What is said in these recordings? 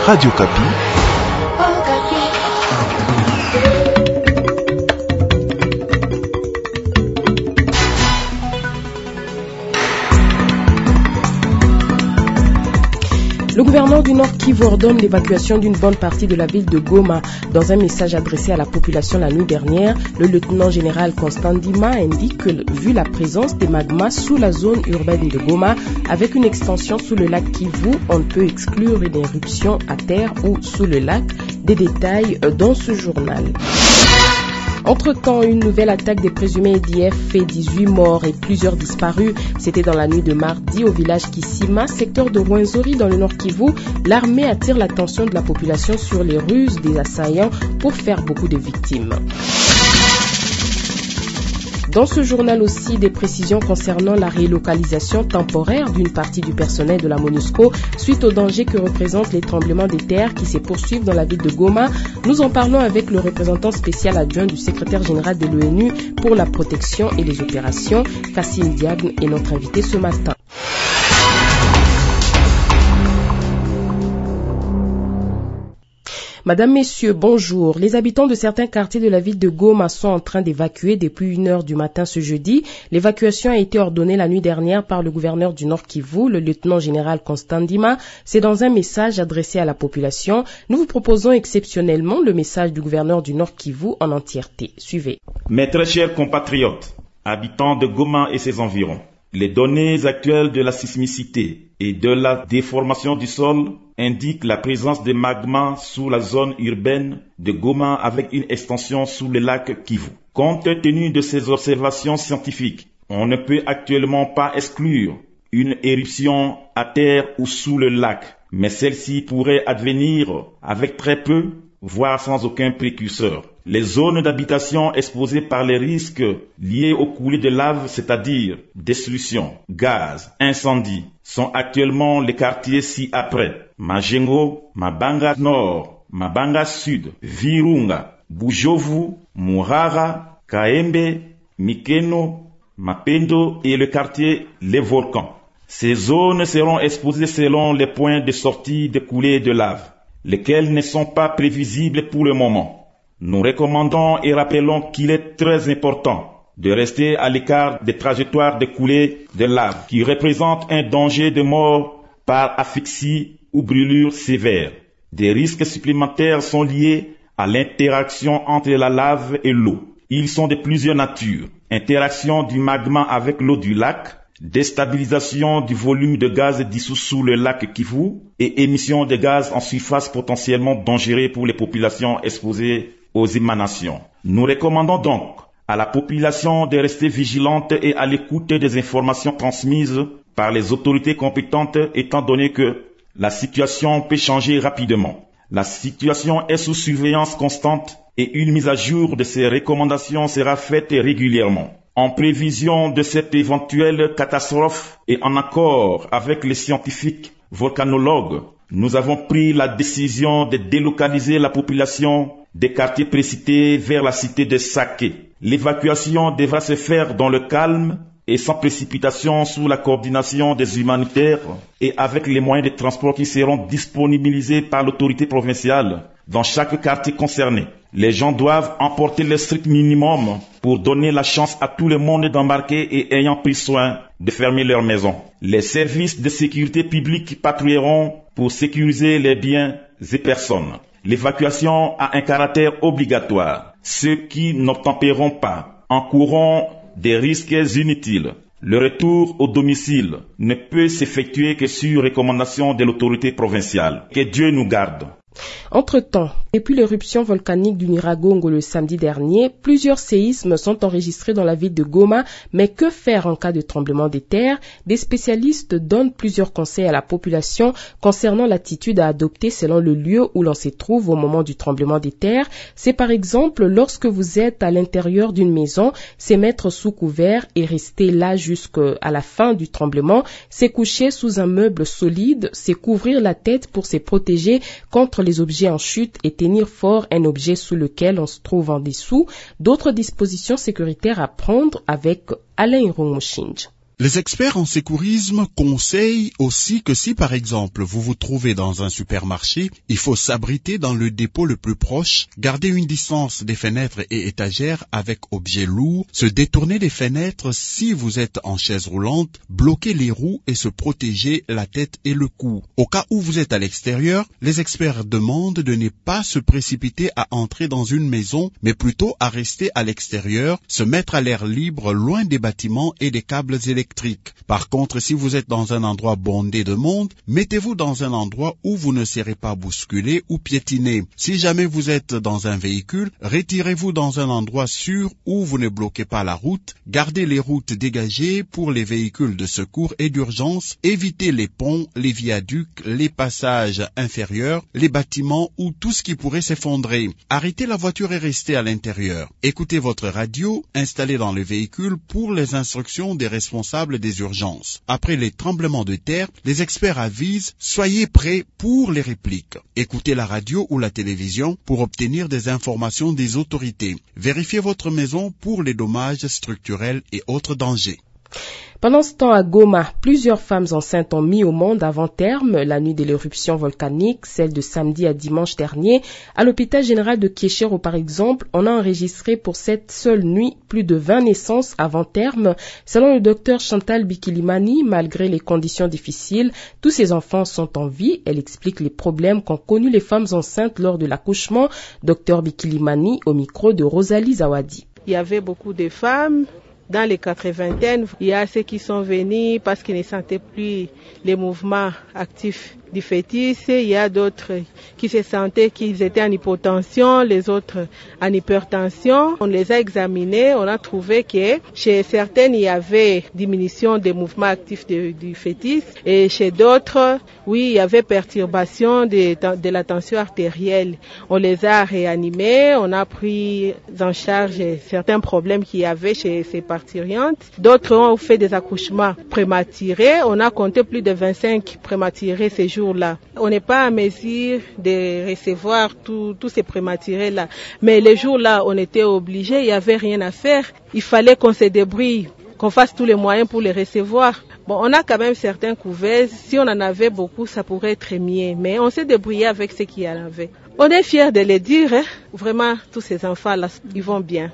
Radio Kapi. Le gouverneur du Nord Kivu ordonne l'évacuation d'une bonne partie de la ville de Goma. Dans un message adressé à la population la nuit dernière, le lieutenant général Constant Ndima indique que, vu la présence des magmas sous la zone urbaine de Goma, avec une extension sous le lac Kivu, on ne peut exclure une éruption à terre ou sous le lac. Des détails dans ce journal. Entre-temps, une nouvelle attaque des présumés EDF fait 18 morts et plusieurs disparus. C'était dans la nuit de mardi au village Kisima, secteur de Rwenzori dans le Nord Kivu. L'armée attire l'attention de la population sur les ruses des assaillants pour faire beaucoup de victimes. Dans ce journal aussi, des précisions concernant la relocalisation temporaire d'une partie du personnel de la MONUSCO suite aux dangers que représentent les tremblements de terre qui se poursuivent dans la ville de Goma. Nous en parlons avec le représentant spécial adjoint du secrétaire général de l'ONU pour la protection et les opérations, Kassim Diagne, est notre invité ce matin. Madame, Messieurs, bonjour. Les habitants de certains quartiers de la ville de Goma sont en train d'évacuer depuis 1h du matin ce jeudi. L'évacuation a été ordonnée la nuit dernière par le gouverneur du Nord Kivu, le lieutenant général Constant Ndima. C'est dans un message adressé à la population. Nous vous proposons exceptionnellement le message du gouverneur du Nord Kivu en entièreté. Suivez. Mes très chers compatriotes, habitants de Goma et ses environs, les données actuelles de la sismicité et de la déformation du sol indiquent la présence de magma sous la zone urbaine de Goma avec une extension sous le lac Kivu. Compte tenu de ces observations scientifiques, on ne peut actuellement pas exclure une éruption à terre ou sous le lac, mais celle-ci pourrait advenir avec très peu, voire sans aucun précurseur. Les zones d'habitation exposées par les risques liés aux coulées de lave, c'est-à-dire destruction, gaz, incendie, sont actuellement les quartiers ci-après: Majengo, Mabanga Nord, Mabanga Sud, Virunga, Bujovu, Murara, Kaembe, Mikeno, Mapendo et le quartier Les Volcans. Ces zones seront exposées selon les points de sortie de coulées de lave, lesquels ne sont pas prévisibles pour le moment. Nous recommandons et rappelons qu'il est très important de rester à l'écart des trajectoires de coulées de lave qui représentent un danger de mort par asphyxie ou brûlure sévère. Des risques supplémentaires sont liés à l'interaction entre la lave et l'eau. Ils sont de plusieurs natures: interaction du magma avec l'eau du lac, déstabilisation du volume de gaz dissous sous le lac Kivu et émission de gaz en surface potentiellement dangereux pour les populations exposées aux émanations. Nous recommandons donc à la population de rester vigilante et à l'écoute des informations transmises par les autorités compétentes, étant donné que la situation peut changer rapidement. La situation est sous surveillance constante et une mise à jour de ces recommandations sera faite régulièrement. En prévision de cette éventuelle catastrophe et en accord avec les scientifiques volcanologues, nous avons pris la décision de délocaliser la population des quartiers précités vers la cité de Saké. L'évacuation devra se faire dans le calme et sans précipitation sous la coordination des humanitaires et avec les moyens de transport qui seront disponibilisés par l'autorité provinciale dans chaque quartier concerné. Les gens doivent emporter le strict minimum pour donner la chance à tout le monde d'embarquer et ayant pris soin de fermer leur maison. Les services de sécurité publique patrouilleront pour sécuriser les biens et personnes. L'évacuation a un caractère obligatoire. Ceux qui n'obtempéreront pas encourront des risques inutiles. Le retour au domicile ne peut s'effectuer que sur recommandation de l'autorité provinciale. Que Dieu nous garde. Entre-temps, depuis l'éruption volcanique du Nyiragongo le samedi dernier, plusieurs séismes sont enregistrés dans la ville de Goma, mais que faire en cas de tremblement de terre? Des spécialistes donnent plusieurs conseils à la population concernant l'attitude à adopter selon le lieu où l'on se trouve au moment du tremblement de terre. C'est par exemple, lorsque vous êtes à l'intérieur d'une maison, se mettre sous couvert et rester là jusqu'à la fin du tremblement, se coucher sous un meuble solide, se couvrir la tête pour se protéger contre les objets en chute et tenir fort un objet sous lequel on se trouve en dessous. D'autres dispositions sécuritaires à prendre avec Alain Romochinj. Les experts en sécurisme conseillent aussi que si par exemple vous vous trouvez dans un supermarché, il faut s'abriter dans le dépôt le plus proche, garder une distance des fenêtres et étagères avec objets lourds, se détourner des fenêtres si vous êtes en chaise roulante, bloquer les roues et se protéger la tête et le cou. Au cas où vous êtes à l'extérieur, les experts demandent de ne pas se précipiter à entrer dans une maison, mais plutôt à rester à l'extérieur, se mettre à l'air libre loin des bâtiments et des câbles électriques. Par contre, si vous êtes dans un endroit bondé de monde, mettez-vous dans un endroit où vous ne serez pas bousculé ou piétiné. Si jamais vous êtes dans un véhicule, retirez-vous dans un endroit sûr où vous ne bloquez pas la route. Gardez les routes dégagées pour les véhicules de secours et d'urgence. Évitez les ponts, les viaducs, les passages inférieurs, les bâtiments ou tout ce qui pourrait s'effondrer. Arrêtez la voiture et restez à l'intérieur. Écoutez votre radio installée dans le véhicule pour les instructions des responsables des urgences. Après les tremblements de terre, les experts avisent, soyez prêts pour les répliques. Écoutez la radio ou la télévision pour obtenir des informations des autorités. Vérifiez votre maison pour les dommages structurels et autres dangers. Pendant ce temps, à Goma, plusieurs femmes enceintes ont mis au monde avant terme la nuit de l'éruption volcanique, celle de samedi à dimanche dernier. À l'hôpital général de Kéchero, par exemple, on a enregistré pour cette seule nuit plus de 20 naissances avant terme. Selon le docteur Chantal Bikilimani, malgré les conditions difficiles, tous ces enfants sont en vie. Elle explique les problèmes qu'ont connus les femmes enceintes lors de l'accouchement. Docteur Bikilimani au micro de Rosalie Zawadi. Il y avait beaucoup de femmes. Dans les 80, il y a ceux qui sont venus parce qu'ils ne sentaient plus les mouvements actifs du fœtus. Il y a d'autres qui se sentaient qu'ils étaient en hypotension, les autres en hypertension. On les a examinés, on a trouvé que chez certaines, il y avait diminution des mouvements actifs du fœtus et chez d'autres, oui, il y avait perturbation de la tension artérielle. On les a réanimés, on a pris en charge certains problèmes qu'il y avait chez ces parturientes. D'autres ont fait des accouchements prématurés. On a compté plus de 25 prématurés ces jours-là. On n'est pas à mesure de recevoir tous ces prématurés-là. Mais les jours-là, on était obligés, il n'y avait rien à faire. Il fallait qu'on se débrouille, qu'on fasse tous les moyens pour les recevoir. Bon, on a quand même certains couverts. Si on en avait beaucoup, ça pourrait être mieux. Mais on s'est débrouillé avec ce qu'il y en avait. On est fiers de le dire. Hein. Vraiment, tous ces enfants-là, ils vont bien.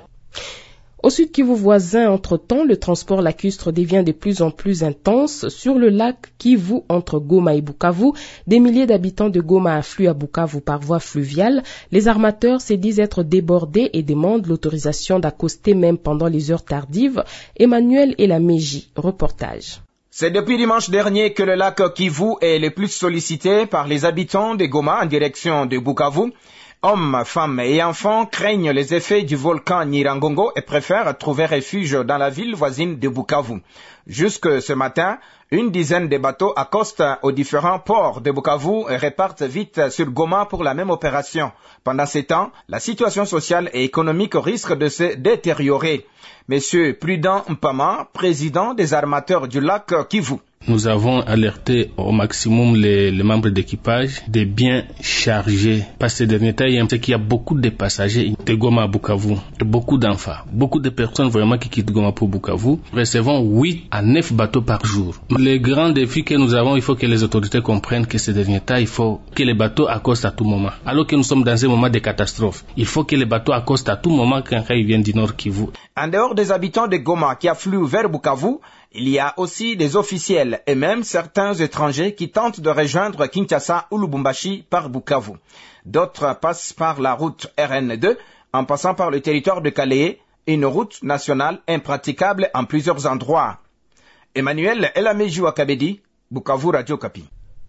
Au Sud Kivu voisin, entre-temps, le transport lacustre devient de plus en plus intense. Sur le lac Kivu, entre Goma et Bukavu, des milliers d'habitants de Goma affluent à Bukavu par voie fluviale. Les armateurs se disent être débordés et demandent l'autorisation d'accoster même pendant les heures tardives. Emmanuel Elameji, reportage. C'est depuis dimanche dernier que le lac Kivu est le plus sollicité par les habitants de Goma en direction de Bukavu. Hommes, femmes et enfants craignent les effets du volcan Nyiragongo et préfèrent trouver refuge dans la ville voisine de Bukavu. Jusque ce matin, une dizaine de bateaux accostent aux différents ports de Bukavu et repartent vite sur Goma pour la même opération. Pendant ce temps, la situation sociale et économique risque de se détériorer. Monsieur Prudent Mpama, président des armateurs du lac Kivu. Nous avons alerté au maximum les membres d'équipage de bien charger. Parce que ces derniers temps, il y a beaucoup de passagers de Goma à Bukavu, beaucoup d'enfants, beaucoup de personnes vraiment qui quittent Goma pour Bukavu. Nous recevons 8 à 9 bateaux par jour. Le grand défi que nous avons, il faut que les autorités comprennent que ces derniers temps, il faut que les bateaux accostent à tout moment. Alors que nous sommes dans un moment de catastrophe, il faut que les bateaux accostent à tout moment quand ils viennent du Nord Kivu. En dehors des habitants de Goma qui affluent vers Bukavu, il y a aussi des officiels et même certains étrangers qui tentent de rejoindre Kinshasa ou Lubumbashi par Bukavu. D'autres passent par la route RN2 en passant par le territoire de Calais, une route nationale impraticable en plusieurs endroits. Emmanuel Elameji Wakabedi, Bukavu Radio Kapi.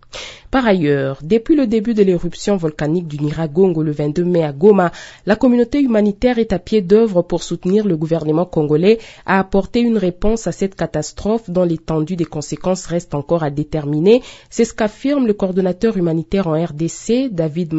Par ailleurs, depuis le début de l'éruption volcanique du Nyiragongo le 22 mai à Goma, la communauté humanitaire est à pied d'œuvre pour soutenir le gouvernement congolais à apporter une réponse à cette catastrophe dont l'étendue des conséquences reste encore à déterminer. C'est ce qu'affirme le coordonnateur humanitaire en RDC, David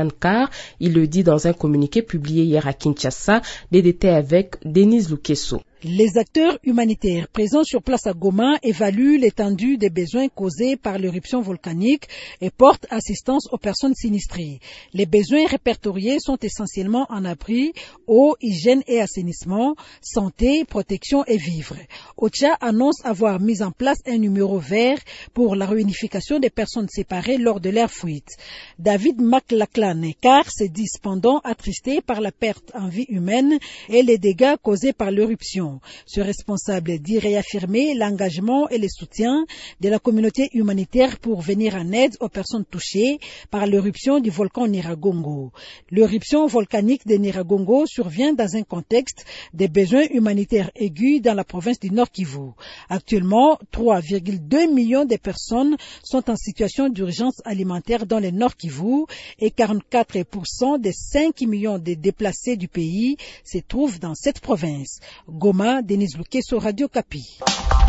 Maklaklan-Carr. Il le dit dans un communiqué publié hier à Kinshasa, des détails avec Denise Lukeso. Les acteurs humanitaires présents sur place à Goma évaluent l'étendue des besoins causés par l'éruption volcanique et portent assistance aux personnes sinistrées. Les besoins répertoriés sont essentiellement en abri, eau, hygiène et assainissement, santé, protection et vivres. OCHA annonce avoir mis en place un numéro vert pour la réunification des personnes séparées lors de leur fuite. David McLachlan se dit cependant attristé par la perte en vie humaine et les dégâts causés par l'éruption. Ce responsable dit réaffirmer l'engagement et le soutien de la communauté humanitaire pour venir en aide aux personnes touchées par l'éruption du volcan Nyiragongo. L'éruption volcanique de Nyiragongo survient dans un contexte de besoins humanitaires aigus dans la province du Nord Kivu. Actuellement, 3,2 millions de personnes sont en situation d'urgence alimentaire dans le Nord Kivu et 44% des 5 millions de déplacés du pays se trouvent dans cette province. Goma, Denise Luque sur Radio Kapi.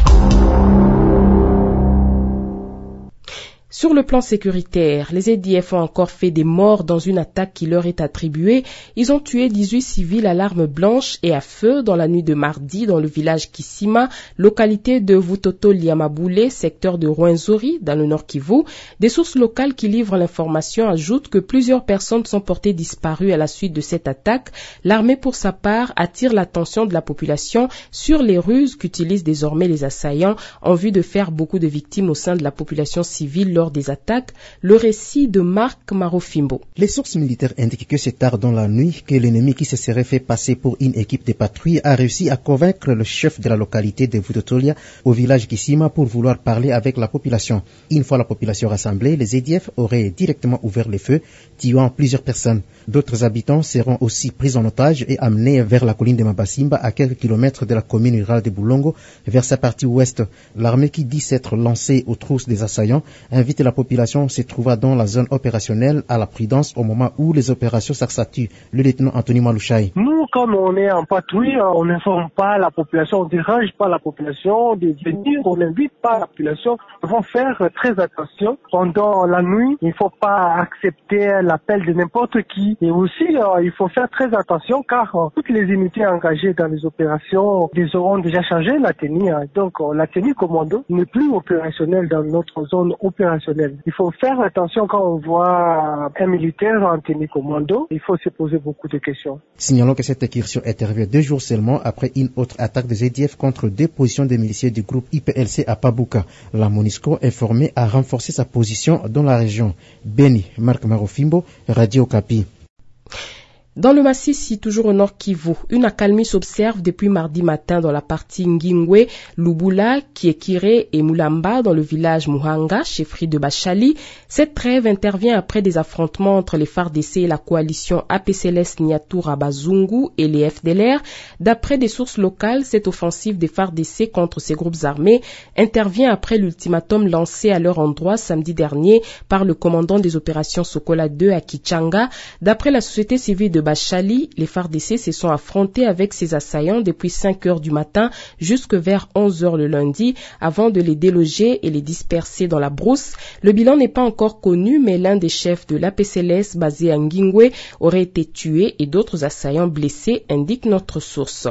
Sur le plan sécuritaire, les ADF ont encore fait des morts dans une attaque qui leur est attribuée. Ils ont tué 18 civils à l'arme blanche et à feu dans la nuit de mardi dans le village Kisima, localité de Vutoto-Liamaboulé, secteur de Rwenzori, dans le Nord Kivu. Des sources locales qui livrent l'information ajoutent que plusieurs personnes sont portées disparues à la suite de cette attaque. L'armée, pour sa part, attire l'attention de la population sur les ruses qu'utilisent désormais les assaillants en vue de faire beaucoup de victimes au sein de la population civile lors des attaques. Le récit de Marc Marofimbo. Les sources militaires indiquent que c'est tard dans la nuit que l'ennemi qui se serait fait passer pour une équipe de patrouille a réussi à convaincre le chef de la localité de Vutotolia au village Kisima pour vouloir parler avec la population. Une fois la population rassemblée, les ADF auraient directement ouvert le feu, tuant plusieurs personnes. D'autres habitants seront aussi pris en otage et amenés vers la colline de Mabasimba à quelques kilomètres de la commune rurale de Boulongo, vers sa partie ouest. L'armée qui dit s'être lancée aux trousses des assaillants invite la population se trouva dans la zone opérationnelle à la prudence au moment où les opérations s'accentuent. Le lieutenant Anthony Malouchaï. Nous, comme on est en patrouille, on n'informe pas la population, on ne dérange pas la population de venir, on n'invite pas la population. Nous devons faire très attention. Pendant la nuit, il ne faut pas accepter l'appel de n'importe qui. Et aussi, il faut faire très attention car toutes les unités engagées dans les opérations, ils auront déjà changé la tenue. Donc, la tenue commando n'est plus opérationnelle dans notre zone opérationnelle. Il faut faire attention quand on voit un militaire en tenue commando. Il faut se poser beaucoup de questions. Signalons que cette incursion intervient 2 jours seulement après une autre attaque des ADF contre 2 positions des miliciens du groupe IPLC à Pabuka. La MONUSCO est formée à renforcer sa position dans la région. Beni, Marc Marofimbo, Radio Kapi. Dans le Massissi, toujours au nord Kivu, une accalmie s'observe depuis mardi matin dans la partie Ngingwe, Lubula, Kiekire et Mulamba dans le village Muhanga, chefferie de Bachali. Cette trêve intervient après des affrontements entre les FARDC et la coalition APCLS Niatura Bazungu et les FDLR. D'après des sources locales, cette offensive des FARDC contre ces groupes armés intervient après l'ultimatum lancé à leur endroit samedi dernier par le commandant des opérations Sokola 2 à Kichanga. D'après la société civile de Bachali, les FARDC se sont affrontés avec ces assaillants depuis 5 heures du matin jusque vers 11 heures le lundi avant de les déloger et les disperser dans la brousse. Le bilan n'est pas encore connu, mais l'un des chefs de l'APCLS basé à Ngingwe aurait été tué et d'autres assaillants blessés, indique notre source.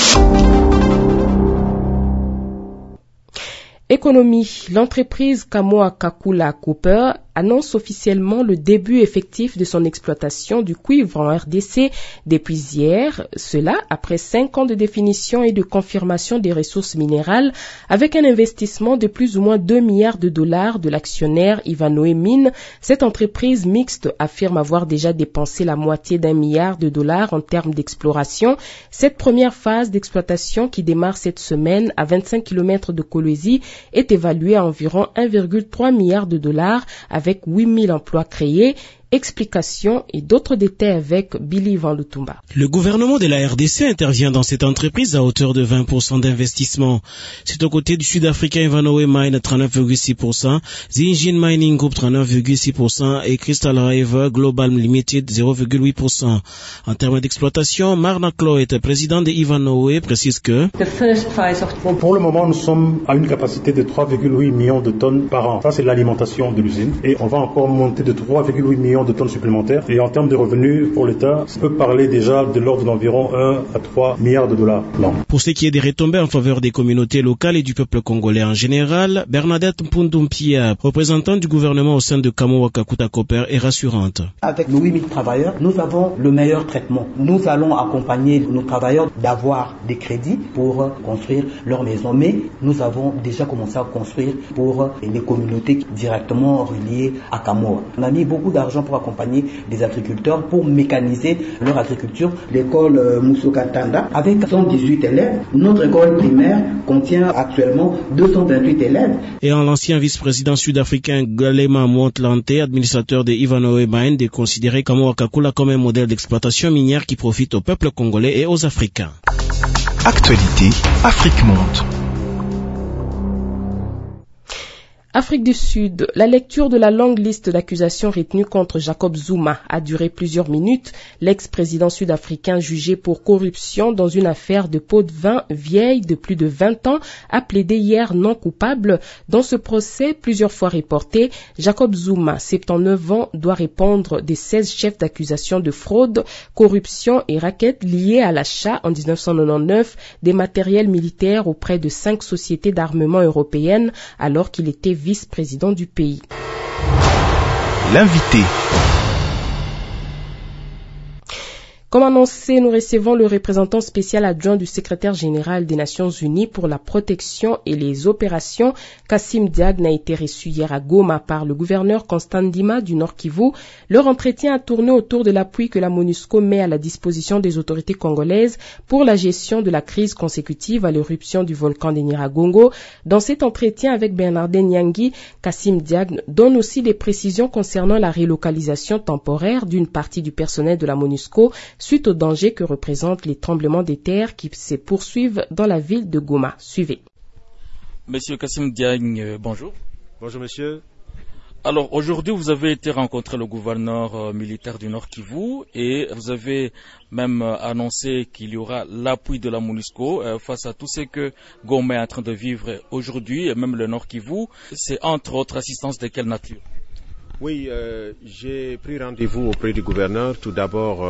Économie. L'entreprise Kamoa Kakula Copper annonce officiellement le début effectif de son exploitation du cuivre en RDC depuis hier. Cela après 5 ans de définition et de confirmation des ressources minérales avec un investissement de plus ou moins 2 milliards de dollars de l'actionnaire Ivanhoe Mines. Cette entreprise mixte affirme avoir déjà dépensé la moitié d'1 milliard de dollars en termes d'exploration. Cette première phase d'exploitation qui démarre cette semaine à 25 km de Kolwezi est évaluée à environ 1,3 milliard de dollars avec 8000 emplois créés. Explications et d'autres détails avec Billy Van Lutumba. Le gouvernement de la RDC intervient dans cette entreprise à hauteur de 20% d'investissement. C'est aux côtés du Sud-Africain Ivanhoe Mines 39,6%, Zijin Mining Group 39,6% et Crystal River Global Limited 0,8%. En termes d'exploitation, Marna Cloet, président de Ivanhoe, précise que pour le moment, nous sommes à une capacité de 3,8 millions de tonnes par an. Ça, c'est l'alimentation de l'usine. Et on va encore monter de 3,8 millions millions de tonnes supplémentaires. Et en termes de revenus pour l'État, ça peut parler déjà de l'ordre d'environ 1 à 3 milliards de dollars. Non. Pour ce qui est des retombées en faveur des communautés locales et du peuple congolais en général, Bernadette Mpundumpia, représentante du gouvernement au sein de Kamoa Kakuta Copper, est rassurante. Avec nos 8000 travailleurs, nous avons le meilleur traitement. Nous allons accompagner nos travailleurs d'avoir des crédits pour construire leur maison. Mais nous avons déjà commencé à construire pour les communautés directement reliées à Kamoa. On a mis beaucoup d'argent pour accompagner des agriculteurs pour mécaniser leur agriculture. L'école Moussokatanda, avec 118 élèves, notre école primaire contient actuellement 228 élèves. Et en l'ancien vice-président sud-africain Galema Motlante, administrateur de Ivanhoe Mines, de considérer Kamoa Kakula comme un modèle d'exploitation minière qui profite au peuple congolais et aux Africains. Actualité, Afrique Monde. Afrique du Sud, la lecture de la longue liste d'accusations retenues contre Jacob Zuma a duré plusieurs minutes. L'ex-président sud-africain jugé pour corruption dans une affaire de pot de vin vieille de plus de 20 ans a plaidé hier non coupable. Dans ce procès, plusieurs fois reporté, Jacob Zuma, 79 ans, doit répondre des 16 chefs d'accusation de fraude, corruption et racket liés à l'achat en 1999 des matériels militaires auprès de 5 sociétés d'armement européennes alors qu'il était vice-président du pays. L'invité. Comme annoncé, nous recevons le représentant spécial adjoint du secrétaire général des Nations Unies pour la protection et les opérations. Kassim Diagne a été reçu hier à Goma par le gouverneur Constant Ndima du Nord Kivu. Leur entretien a tourné autour de l'appui que la MONUSCO met à la disposition des autorités congolaises pour la gestion de la crise consécutive à l'éruption du volcan de Nyiragongo. Dans cet entretien avec Bernardin Nyangi, Kassim Diagne donne aussi des précisions concernant la relocalisation temporaire d'une partie du personnel de la MONUSCO suite au danger que représentent les tremblements de terre qui se poursuivent dans la ville de Goma. Suivez. Monsieur Kassim Diagne, bonjour. Bonjour monsieur. Alors aujourd'hui, vous avez été rencontrer le gouverneur militaire du Nord Kivu et vous avez même annoncé qu'il y aura l'appui de la MONUSCO face à tout ce que Goma est en train de vivre aujourd'hui, et même le Nord Kivu. C'est entre autres assistance de quelle nature? Oui, j'ai pris rendez-vous auprès du gouverneur tout d'abord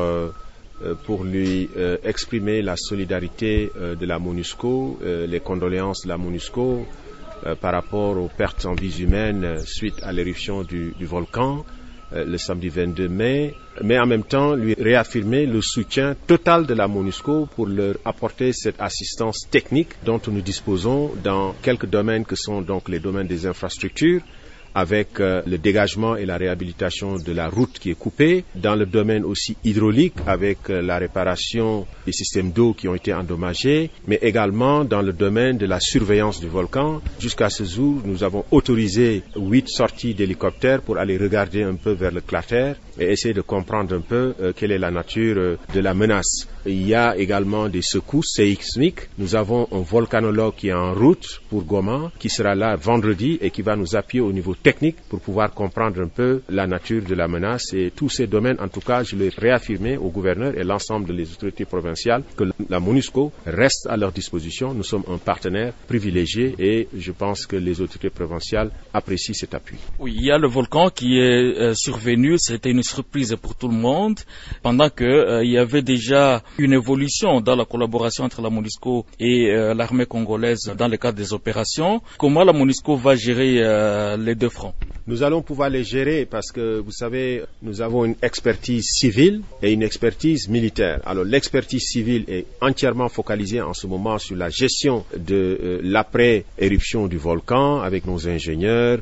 pour lui exprimer la solidarité de la MONUSCO, les condoléances de la MONUSCO par rapport aux pertes en vies humaines suite à l'éruption du volcan le samedi 22 mai, mais en même temps lui réaffirmer le soutien total de la MONUSCO pour leur apporter cette assistance technique dont nous disposons dans quelques domaines que sont donc les domaines des infrastructures, avec le dégagement et la réhabilitation de la route qui est coupée, dans le domaine aussi hydraulique avec la réparation des systèmes d'eau qui ont été endommagés, mais également dans le domaine de la surveillance du volcan. Jusqu'à ce jour, nous avons autorisé 8 sorties d'hélicoptères pour aller regarder un peu vers le cratère et essayer de comprendre un peu quelle est la nature de la menace. Il y a également des secousses séismiques. Nous avons un volcanologue qui est en route pour Goma, qui sera là vendredi et qui va nous appuyer au niveau technique pour pouvoir comprendre un peu la nature de la menace. Et tous ces domaines, en tout cas, je l'ai réaffirmé au gouverneur et l'ensemble des autorités provinciales que la MONUSCO reste à leur disposition. Nous sommes un partenaire privilégié et je pense que les autorités provinciales apprécient cet appui. Oui, il y a le volcan qui est survenu. C'était une surprise pour tout le monde, pendant que il y avait déjà une évolution dans la collaboration entre la MONUSCO et l'armée congolaise dans le cadre des opérations. Comment la MONUSCO va gérer les deux fronts? Nous allons pouvoir les gérer parce que, vous savez, nous avons une expertise civile et une expertise militaire. Alors, l'expertise civile est entièrement focalisée en ce moment sur la gestion de l'après-éruption du volcan avec nos ingénieurs,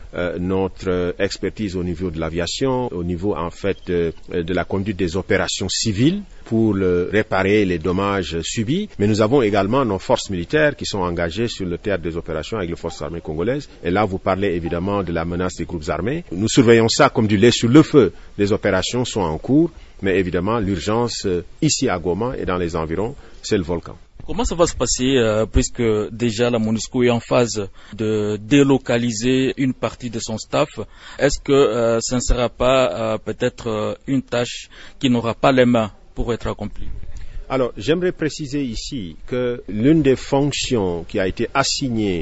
notre expertise au niveau de l'aviation, au niveau, en fait, de la conduite des opérations civiles pour réparer les dommages subis. Mais nous avons également nos forces militaires qui sont engagées sur le théâtre des opérations avec les forces armées congolaises. Et là, vous parlez évidemment de la menace des groupes armés. Nous surveillons ça comme du lait sur le feu. Les opérations sont en cours, mais évidemment, l'urgence ici à Goma et dans les environs, c'est le volcan. Comment ça va se passer puisque déjà la MONUSCO est en phase de délocaliser une partie de son staff? Est-ce que ça ne sera pas peut-être une tâche qui n'aura pas les mains pour être accomplie? Alors, j'aimerais préciser ici que l'une des fonctions qui a été assignée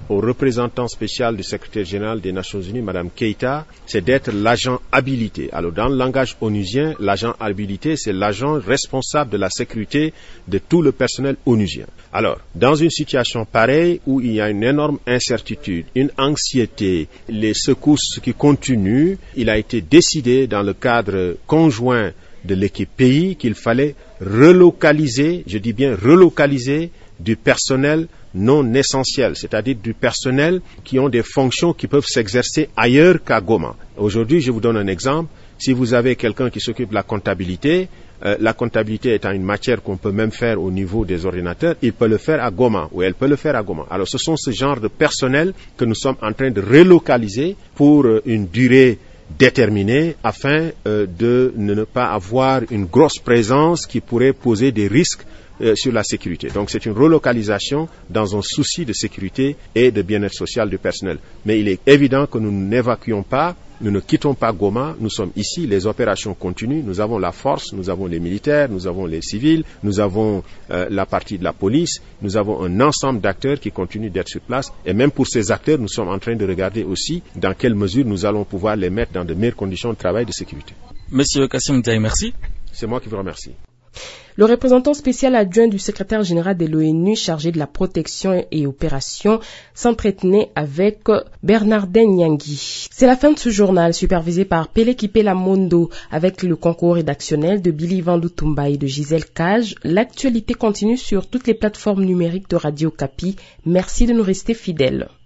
au représentant spécial du secrétaire général des Nations Unies, Madame Keïta, c'est d'être l'agent habilité. Alors, dans le langage onusien, l'agent habilité, c'est l'agent responsable de la sécurité de tout le personnel onusien. Alors, dans une situation pareille où il y a une énorme incertitude, une anxiété, les secousses qui continuent, il a été décidé dans le cadre conjoint de l'équipe pays qu'il fallait relocaliser, je dis bien relocaliser, du personnel non essentiel, c'est-à-dire du personnel qui ont des fonctions qui peuvent s'exercer ailleurs qu'à Goma. Aujourd'hui, je vous donne un exemple. Si vous avez quelqu'un qui s'occupe de la comptabilité étant une matière qu'on peut même faire au niveau des ordinateurs, il peut le faire à Goma, ou elle peut le faire à Goma. Alors ce sont ce genre de personnel que nous sommes en train de relocaliser pour une durée déterminée afin de ne pas avoir une grosse présence qui pourrait poser des risques sur la sécurité. Donc c'est une relocalisation dans un souci de sécurité et de bien-être social du personnel. Mais il est évident que nous n'évacuons pas, nous ne quittons pas Goma, nous sommes ici, les opérations continuent, nous avons la force, nous avons les militaires, nous avons les civils, nous avons la partie de la police, nous avons un ensemble d'acteurs qui continuent d'être sur place et même pour ces acteurs, nous sommes en train de regarder aussi dans quelle mesure nous allons pouvoir les mettre dans de meilleures conditions de travail et de sécurité. Monsieur Kassim Ndiaye, merci. C'est moi qui vous remercie. Le représentant spécial adjoint du secrétaire général de l'ONU chargé de la protection et opération s'entretenait avec Bernardin Nyangui. C'est la fin de ce journal supervisé par Pele Kipela Mondo avec le concours rédactionnel de Billy Vandoutumba et de Gisèle Cage. L'actualité continue sur toutes les plateformes numériques de Radio Kapi. Merci de nous rester fidèles.